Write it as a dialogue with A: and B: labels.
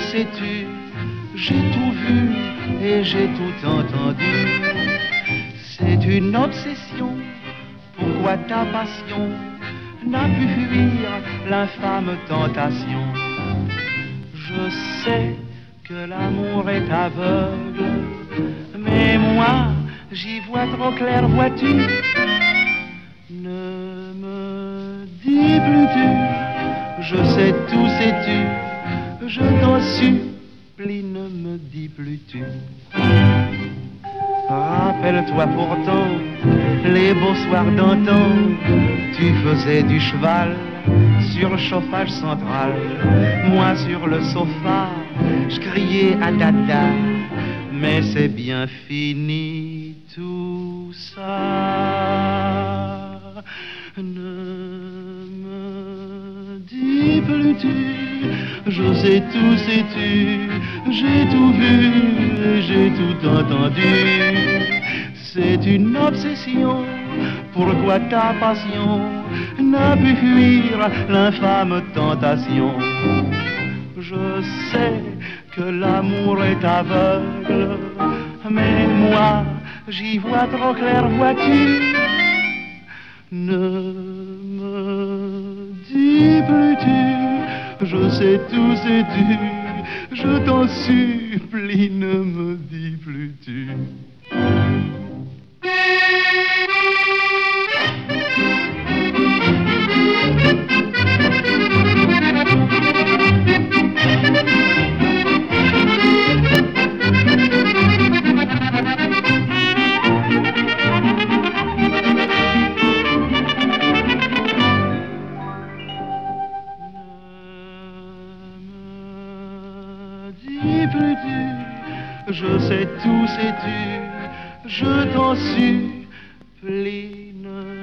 A: sais-tu, j'ai tout vu et j'ai tout entendu. C'est une obsession, pourquoi ta passion n'a pu fuir l'infâme tentation? Je sais que l'amour est aveugle, mais moi j'y vois trop clair, vois-tu? Ne me dis plus tu, je sais tout, sais-tu, je t'en supplie, ne me dis plus tu. Rappelle-toi pourtant les beaux soirs d'antan, tu faisais du cheval sur le chauffage central, moi sur le sofa, je criais à dada, mais c'est bien fini tout ça. Ne me dis plus tu, je sais tout, sais-tu, j'ai tout vu, j'ai tout entendu. C'est une obsession, pourquoi ta passion n'a pu fuir l'infâme tentation? Je sais que l'amour est aveugle, mais moi j'y vois trop clair, vois-tu? Ne me dis plus tu, je sais tout, sais-tu, je t'en supplie, ne me dis plus tu. Dis plus tu, je sais tout, sais-tu, je t'en supplie, ne